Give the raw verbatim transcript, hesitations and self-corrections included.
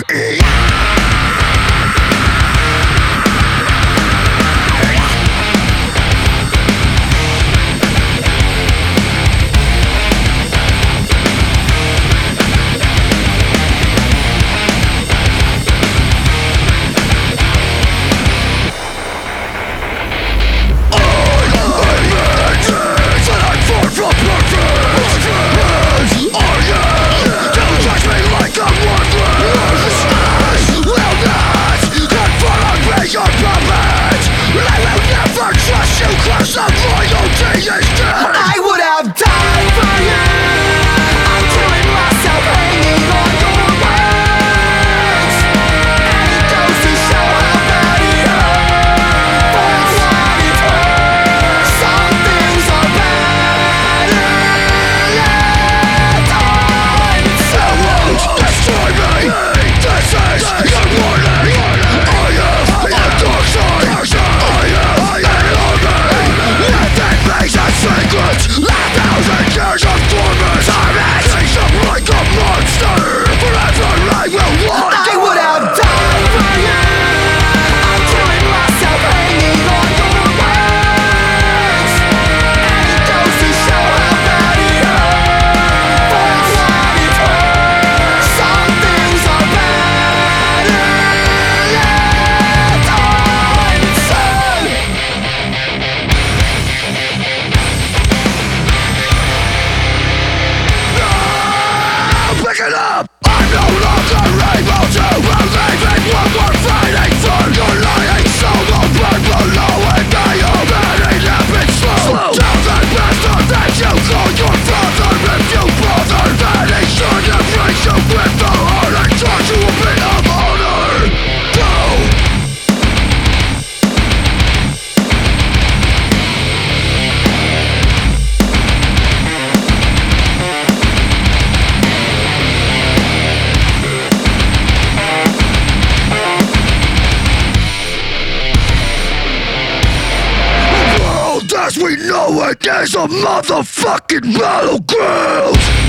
I would have died for you. I'm killing myself hanging on your words, and it goes to show how bad it hurts. For what it's worth, some things are better left unsaid. You won't destroy me. This is your warning. I am a dark side. I am an enemy. Nothing makes us secret. A thousand years of torment. Chase up like a monster. Forever I will want. I would have died for you. I'm killing myself hanging on your words, and it goes to show how bad it hurts. For what it's worth, some things are better left unsaid. Pick it up! I'm no longer able to believe in what we're fighting for. Your lying soul will burn below and die already living slow. Tell the bastard that you call your father. If you bother, then he should embrace you with the heart and charge you a bit of honor. Go! As we know it is a motherfucking battleground.